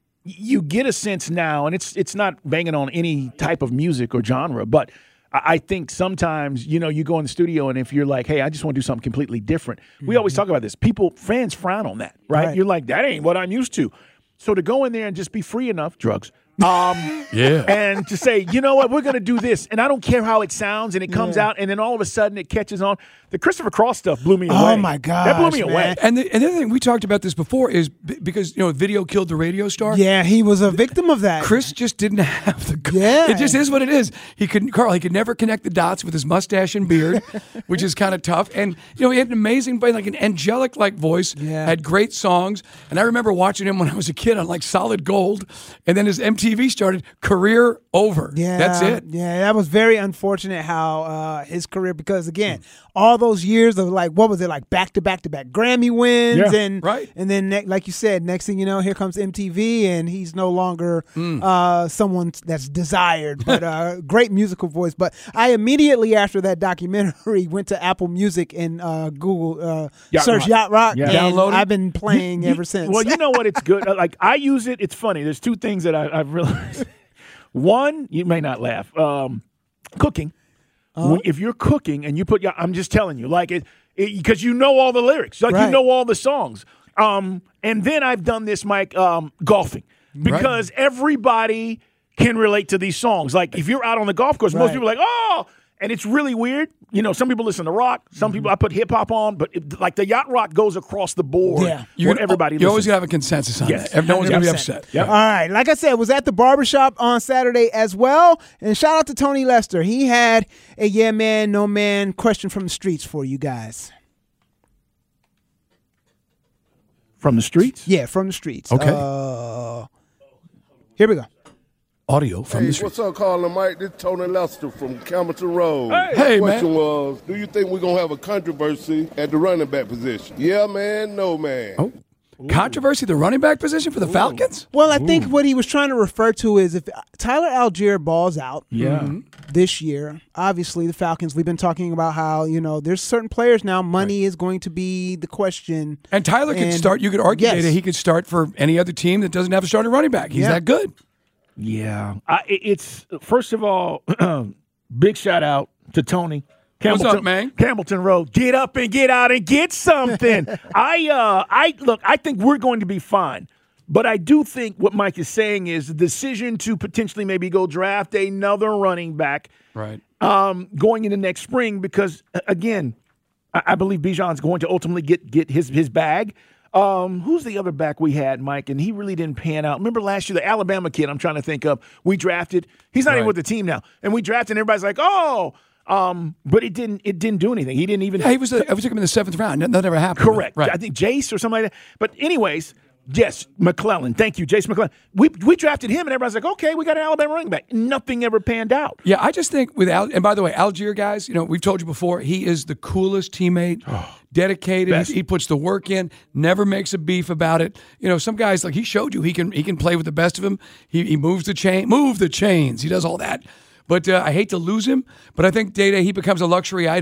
you get a sense now, and it's it's not banging on any type of music or genre, but I think sometimes, you know, you go in the studio and if you're like, hey, I just want to do something completely different. We mm-hmm. always talk about this. People, fans frown on that, right? right? You're like, that ain't what I'm used to. So to go in there and just be free enough, drugs, um, yeah, and to say, you know what, we're going to do this. And I don't care how it sounds. And it comes yeah. out and then all of a sudden it catches on. The Christopher Cross stuff blew me away. Oh, my gosh, that blew me man. away. And the, and the other thing, we talked about this before, is b- because, you know, video killed the radio star. Yeah, he was a victim of that. Chris just didn't have the... Yeah. It just is what it is. He couldn't, Carl, he could never connect the dots with his mustache and beard, which is kind of tough. And, you know, he had an amazing, like an angelic-like voice, yeah. had great songs. And I remember watching him when I was a kid on, like, Solid Gold. And then his M T V started, career over. Yeah. That's it. Yeah, that was very unfortunate how uh, his career, because, again, all those years of, like, what was it, like back to back to back Grammy wins, yeah, and right. and then ne- like you said, next thing you know, here comes M T V, and he's no longer mm. uh, someone that's desired, but uh, great musical voice. But I immediately after that documentary went to Apple Music and uh, Google uh, Yacht search Rock. Yacht Rock, Yeah. and Download it? I've been playing You- you- ever since. Well, you know what? It's good. Like I use it. It's funny. There's two things that I, I've realized. One, you may not laugh. Um, cooking. Uh-huh. When, if you're cooking and you put, your, I'm just telling you, like it, because you know all the lyrics, like Right. you know all the songs. Um, and then I've done this, Mike, um, golfing, because right. everybody can relate to these songs. Like if you're out on the golf course, Right. most people are like, oh. And it's really weird. You know, some people listen to rock. Some mm-hmm. people, I put hip hop on. But it, like the Yacht Rock goes across the board. Yeah. You're Where everybody You're always listens. going to have a consensus on Yes. that. No one's going to be one hundred percent. upset. Yep. All right. Like I said, was at the barbershop on Saturday as well. And shout out to Tony Lester. He had a yeah man, no man question from the streets for you guys. From the streets? Yeah, from the streets. Okay. Uh, here we go. Audio from hey, the street. What's up, Carl and Mike? This is Tony Lester from Campbellton Road. Hey, hey The question man. was, do you think we're going to have a controversy at the running back position? Yeah, man, no, man. Oh. Controversy, the running back position for the Falcons? Well, I think what he was trying to refer to is if Tyler Algier balls out Yeah. mm-hmm, this year, obviously the Falcons, we've been talking about how, you know, there's certain players now, money right. is going to be the question. And Tyler could start, you could argue yes. that he could start for any other team that doesn't have a starting running back. He's Yeah. that good. Yeah. I, it- it's, first of all, big shout out to Tony. What's up, man? Campbellton Road. Get up and get out and get something. I, uh, I look, I think we're going to be fine. But I do think what Mike is saying is the decision to potentially maybe go draft another running back Right. um, going into next spring because, uh, again, I, I believe Bijan's going to ultimately get get his, his bag. Um, who's the other back we had, Mike? And he really didn't pan out. Remember last year, the Alabama kid I'm trying to think of, we drafted. He's not Right. even with the team now. And we drafted, and everybody's like, oh. Um, but it didn't it didn't do anything. He didn't even. Yeah, he was. A, I was took him in the seventh round. That never happened. Correct. Right. I think Jace or something like that. But anyways, yes, McClellan. Thank you, Jace McClellan. We we drafted him, and everybody's like, okay, we got an Alabama running back. Nothing ever panned out. Yeah, I just think with Al, and by the way, Algier guys, you know, we've told you before, he is the coolest teammate, dedicated. Best. He, he puts the work in, never makes a beef about it. You know, some guys like he showed you he can he can play with the best of them. He he moves the chain, move the chains. He does all that. But uh, I hate to lose him. But I think Day Day he becomes a luxury item.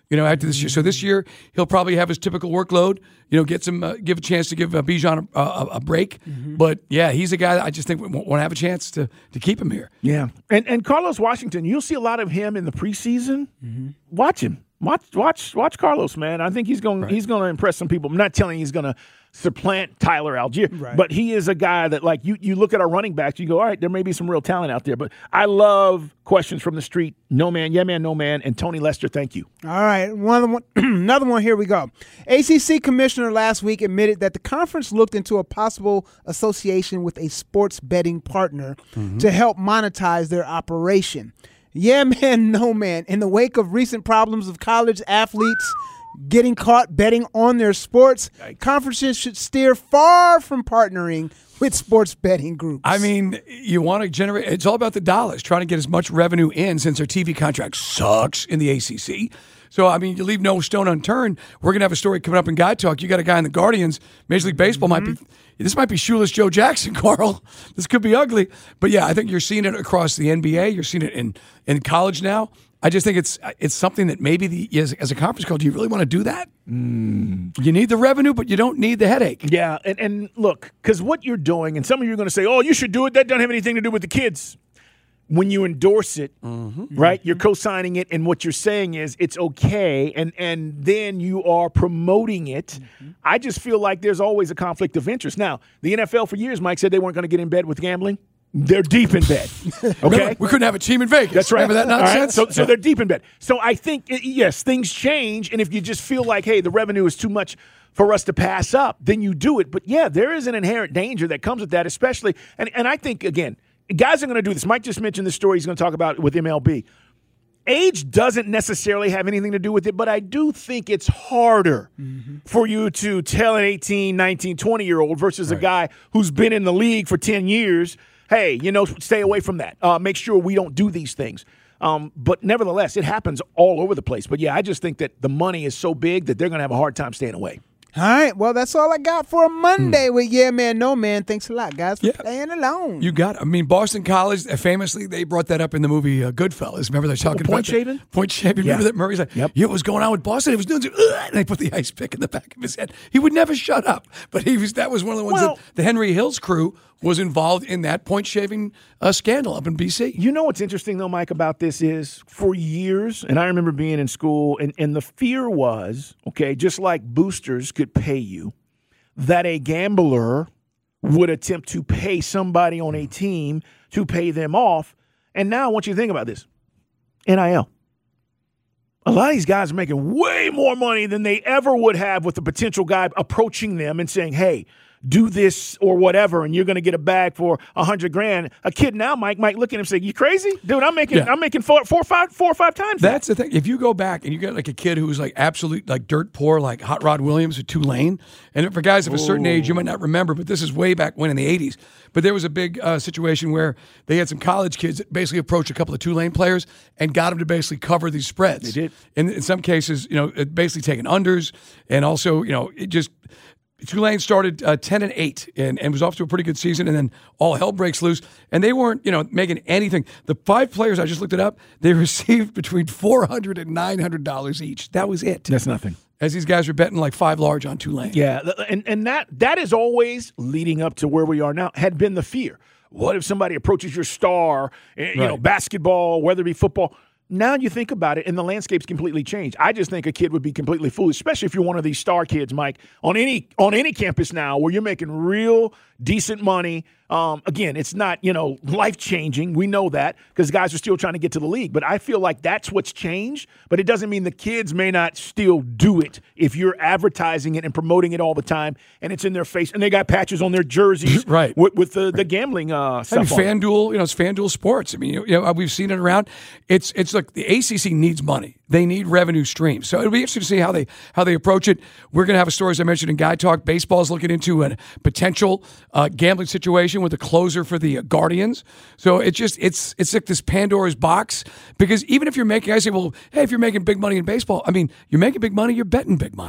You know, after this year. So this year he'll probably have his typical workload. You know, get some, uh, give a chance to give uh, Bijan a, a, a break. Mm-hmm. But yeah, he's a guy that I just think want to have a chance to to keep him here. Yeah, and and Carlos Washington, you'll see a lot of him in the preseason. Mm-hmm. Watch him, watch watch watch Carlos, man. I think he's going right. he's going to impress some people. I'm not telling you he's going to supplant Tyler Algier, right. but he is a guy that, like, you you look at our running backs, you go, all right, there may be some real talent out there. But I love questions from the street. No man, yeah man, no man, and Tony Lester, thank you. All right, one, one another one. Here we go. A C C commissioner last week admitted that the conference looked into a possible association with a sports betting partner mm-hmm. to help monetize their operation. Yeah man, no man. In the wake of recent problems of college athletes getting caught betting on their sports, Yikes. Conferences should steer far from partnering with sports betting groups. I mean, you want to generate, it's all about the dollars, trying to get as much revenue in since their T V contract sucks in the A C C. So, I mean, you leave no stone unturned. We're going to have a story coming up in Guy Talk. You got a guy in the Guardians. Major League Baseball mm-hmm. might be, this might be shoeless Joe Jackson, Carl. This could be ugly. But yeah, I think you're seeing it across the N B A. You're seeing it in, in college now. I just think it's it's something that maybe the as, as a conference call, do you really want to do that? Mm. You need the revenue, but you don't need the headache. Yeah, and, and look, because what you're doing, and some of you are going to say, oh, you should do it. That doesn't have anything to do with the kids. When you endorse it, mm-hmm. right, you're co-signing it, and what you're saying is it's okay, and, and then you are promoting it. Mm-hmm. I just feel like there's always a conflict of interest. Now, the N F L for years, Mike said they weren't going to get in bed with gambling. They're deep in bed. Okay, Remember, we couldn't have a team in Vegas. That's right. Remember that nonsense? Right. So, so yeah. they're deep in bed. So I think yes, things change, and if you just feel like, hey, the revenue is too much for us to pass up, then you do it. But yeah, there is an inherent danger that comes with that, especially. And and I think again, guys are going to do this. Mike just mentioned the story he's going to talk about with M L B. Age doesn't necessarily have anything to do with it, but I do think it's harder mm-hmm. for you to tell an eighteen, nineteen, twenty-year-old versus right. a guy who's been in the league for ten years, hey, you know, stay away from that. Uh, make sure we don't do these things. Um, but nevertheless, it happens all over the place. But, yeah, I just think that the money is so big that they're going to have a hard time staying away. All right, well, that's all I got for a Monday mm. with Yeah Man, No Man. Thanks a lot, guys, for yeah. playing along. You got it. I mean, Boston College, famously, they brought that up in the movie uh, Goodfellas. Remember they're talking oh, point about shaving? Point shaving. Yeah. Remember that Murray's like, yep. yeah, what was going on with Boston? It was doing, and they put the ice pick in the back of his head. He would never shut up. But he was that was one of the ones well, that the Henry Hills crew was involved in that point shaving uh, scandal up in B C. You know what's interesting, though, Mike, about this is for years, and I remember being in school, and, and the fear was, okay, just like boosters could pay you, that a gambler would attempt to pay somebody on a team to pay them off. And now I want you to think about this. N I L. A lot of these guys are making way more money than they ever would have with a potential guy approaching them and saying, hey, do this or whatever, and you're going to get a bag for a hundred grand. A kid now, Mike, might look at him and say, "You crazy, dude? I'm making, yeah. I'm making four, four, five, four or five times." That's that. the thing. If you go back and you get like a kid who was like absolute like dirt poor, like Hot Rod Williams at Tulane, and for guys of a certain Ooh. age, you might not remember, but this is way back when in the eighties. But there was a big uh, situation where they had some college kids that basically approached a couple of Tulane players and got them to basically cover these spreads. They did. And in some cases, you know, basically taking unders, and also, you know, it just. Tulane started uh, ten and eight and, and was off to a pretty good season, and then all hell breaks loose. And they weren't, you know, making anything. The five players, I just looked it up, they received between four hundred dollars and nine hundred dollars each. That was it. That's nothing. As these guys were betting like five large on Tulane. Yeah, and and that that is always leading up to where we are now, had been the fear. What if somebody approaches your star, you right. know, basketball, whether it be football? Now you think about it, and the landscape's completely changed. I just think a kid would be completely foolish, especially if you're one of these star kids, Mike, on any on any campus now where you're making real decent money. Um, again, it's not, you know, life-changing. We know that because guys are still trying to get to the league. But I feel like that's what's changed. But it doesn't mean the kids may not still do it if you're advertising it and promoting it all the time, and it's in their face, and they got patches on their jerseys right. with, with the, the gambling uh, stuff. I mean, FanDuel, you know, it's FanDuel Sports. I mean, you know, we've seen it around. It's it's like the A C C needs money. They need revenue streams. So it'll be interesting to see how they how they approach it. We're going to have a story, as I mentioned, in Guy Talk. Baseball's looking into a potential uh, gambling situation with a closer for the uh, Guardians. So it's just it's it's like this Pandora's box, because even if you're making, I say, well, hey, if you're making big money in baseball, I mean, you're making big money, you're betting big money.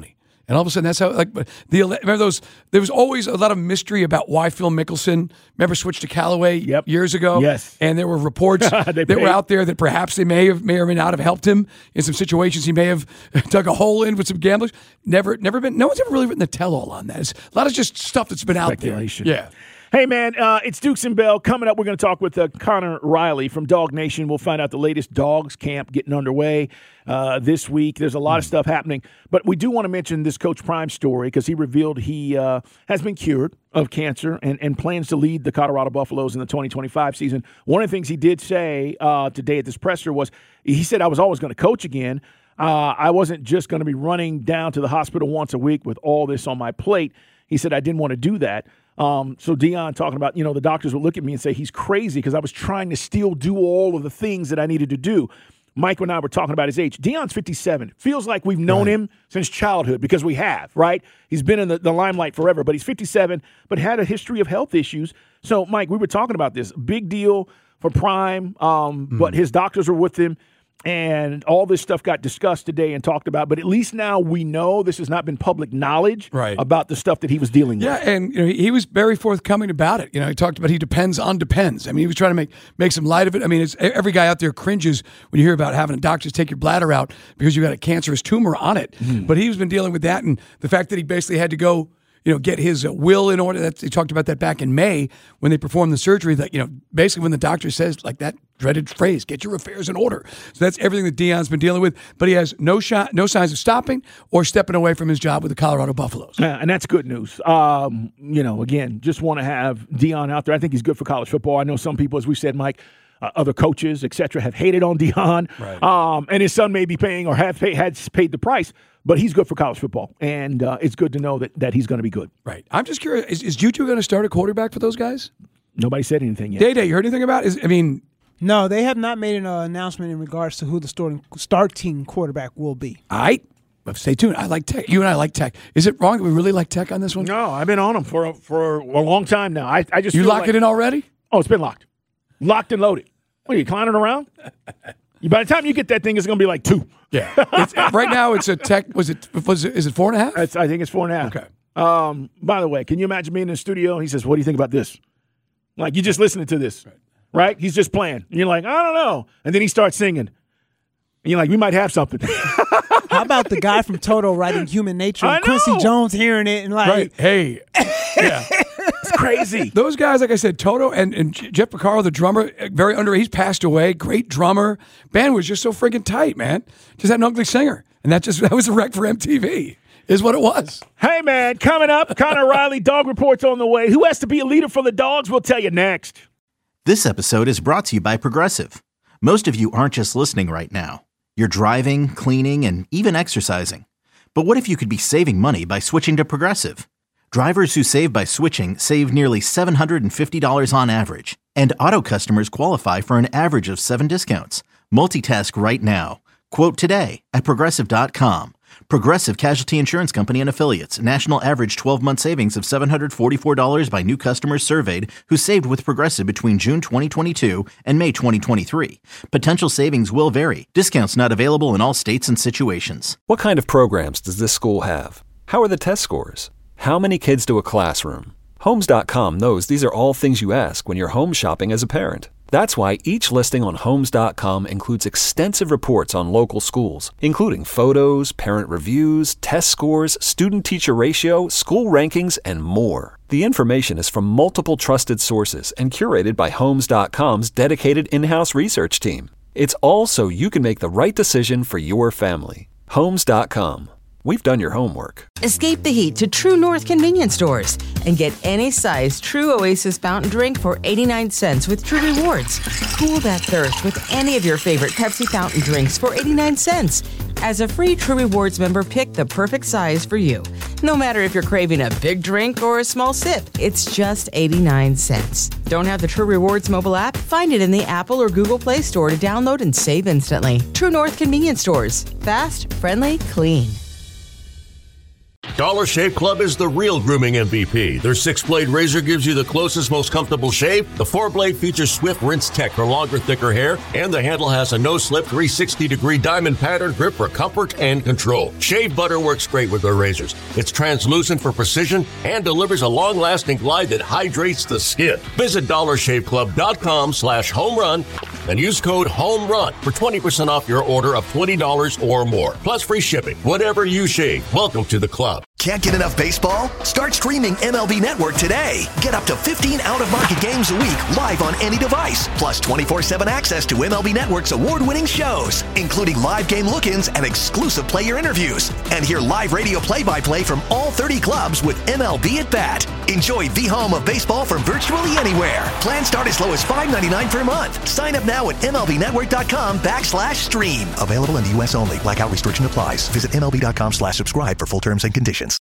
And all of a sudden, that's how, like, the remember those, there was always a lot of mystery about why Phil Mickelson, remember, switched to Callaway yep. years ago? Yes. And there were reports that paid. were out there that perhaps they may have, may or may not have helped him in some situations. He may have dug a hole in with some gamblers. Never, never been, no one's ever really written the tell-all on that. It's a lot of just stuff that's been out there. Yeah. Hey, man, uh, it's Dukes and Bell. Coming up, we're going to talk with uh, Connor Riley from Dog Nation. We'll find out the latest dogs camp getting underway uh, this week. There's a lot mm. of stuff happening. But we do want to mention this Coach Prime story because he revealed he uh, has been cured of cancer and, and plans to lead the Colorado Buffaloes in the twenty twenty-five season. One of the things he did say uh, today at this presser was he said, I was always going to coach again. Uh, I wasn't just going to be running down to the hospital once a week with all this on my plate. He said, I didn't want to do that. Um, so Deion talking about, you know, the doctors would look at me and say he's crazy because I was trying to still do all of the things that I needed to do. Mike and I were talking about his age. Deion's fifty-seven. Feels like we've known right. him since childhood because we have, right? He's been in the, the limelight forever, but he's fifty-seven, but had a history of health issues. So, Mike, we were talking about this. Big deal for Prime, um, mm. but his doctors were with him. And all this stuff got discussed today and talked about, but at least now we know this has not been public knowledge right. about the stuff that he was dealing yeah, with. Yeah, and you know, he, he was very forthcoming about it. You know, he talked about he depends on depends. I mean, he was trying to make make some light of it. I mean, it's, every guy out there cringes when you hear about having doctors take your bladder out because you got a cancerous tumor on it. Mm. But he's been dealing with that, and the fact that he basically had to go, you know, get his uh, will in order. That's, he talked about that back in May when they performed the surgery. That, you know, basically when the doctor says, like that dreaded phrase, get your affairs in order. So that's everything that Deion's been dealing with. But he has no shot, no signs of stopping or stepping away from his job with the Colorado Buffaloes. Yeah, and that's good news. Um, you know, again, just want to have Deion out there. I think he's good for college football. I know some people, as we said, Mike, Uh, other coaches, et cetera, have hated on Deion. Right. Um, and his son may be paying or have pay, had paid the price, but he's good for college football. And uh, it's good to know that, that he's going to be good. Right. I'm just curious, is, is Juju going to start a quarterback for those guys? Nobody said anything yet. Day Day, you heard anything about it? I mean, no, they have not made an uh, announcement in regards to who the starting, starting quarterback will be. All right. But stay tuned. I like Tech. You and I like Tech. Is it wrong that we really like Tech on this one? No, I've been on them for, for a long time now. I, I just You lock like, it in already? Oh, it's been locked. Locked and loaded. What are you, clowning around? By the time you get that thing, it's going to be like two. Yeah. It's, right now, it's a Tech. Was it? Was it? Is it four and a half? It's, I think it's four and a half. Okay. Um, by the way, can you imagine being in the studio? He says, "What do you think about this?" Like you just listening to this, right? right? He's just playing. And you're like, "I don't know," and then he starts singing, and you're like, "We might have something." How about the guy from Toto writing Human Nature and Quincy Jones hearing it and like, right. Hey, yeah. It's crazy. Those guys, like I said, Toto and, and Jeff Porcaro, the drummer, very underrated. He's passed away. Great drummer. Band was just so freaking tight, man. Just had an ugly singer. And that just that was a wreck for M T V, is what it was. Hey, man, coming up, Connor Riley, Dog Report's on the way. Who has to be a leader for the dogs? We'll tell you next. This episode is brought to you by Progressive. Most of you aren't just listening right now. You're driving, cleaning, and even exercising. But what if you could be saving money by switching to Progressive? Drivers who save by switching save nearly seven hundred fifty dollars on average, and auto customers qualify for an average of seven discounts. Multitask right now. Quote today at Progressive dot com. Progressive Casualty Insurance Company and Affiliates. National average twelve-month savings of seven hundred forty-four dollars by new customers surveyed who saved with Progressive between June twenty twenty-two and May twenty twenty-three. Potential savings will vary. Discounts not available in all states and situations. What kind of programs does this school have? How are the test scores? How many kids do a classroom? Homes dot com knows these are all things you ask when you're home shopping as a parent. That's why each listing on Homes dot com includes extensive reports on local schools, including photos, parent reviews, test scores, student-teacher ratio, school rankings, and more. The information is from multiple trusted sources and curated by Homes dot com's dedicated in-house research team. It's all so you can make the right decision for your family. Homes dot com. We've done your homework. Escape the heat to True North convenience stores and get any size True Oasis fountain drink for eighty-nine cents with True Rewards. Cool that thirst with any of your favorite Pepsi fountain drinks for eighty-nine cents. As a free True Rewards member, pick the perfect size for you. No matter if you're craving a big drink or a small sip, it's just eighty-nine cents. Don't have the True Rewards mobile app? Find it in the Apple or Google Play Store to download and save instantly. True North convenience stores. Fast, friendly, clean. Dollar Shave Club is the real grooming M V P. Their six-blade razor gives you the closest, most comfortable shave. The four-blade features swift rinse tech for longer, thicker hair, and the handle has a no-slip three hundred sixty degree diamond pattern grip for comfort and control. Shave butter works great with their razors. It's translucent for precision and delivers a long-lasting glide that hydrates the skin. Visit dollar shave club dot com slash home run and use code HOMERUN for twenty percent off your order of twenty dollars or more. Plus free shipping. Whatever you shave, welcome to the club. Can't get enough baseball? Start streaming M L B Network today. Get up to fifteen out-of-market games a week live on any device. Plus twenty-four seven access to M L B Network's award-winning shows, including live game look-ins and exclusive player interviews. And hear live radio play-by-play from all thirty clubs with M L B at Bat. Enjoy the home of baseball from virtually anywhere. Plans start as low as five dollars and ninety-nine cents per month. Sign up now at M L B network dot com backslash stream. Available in the U S only. Blackout restriction applies. Visit M L B dot com slash subscribe for full terms and conditions.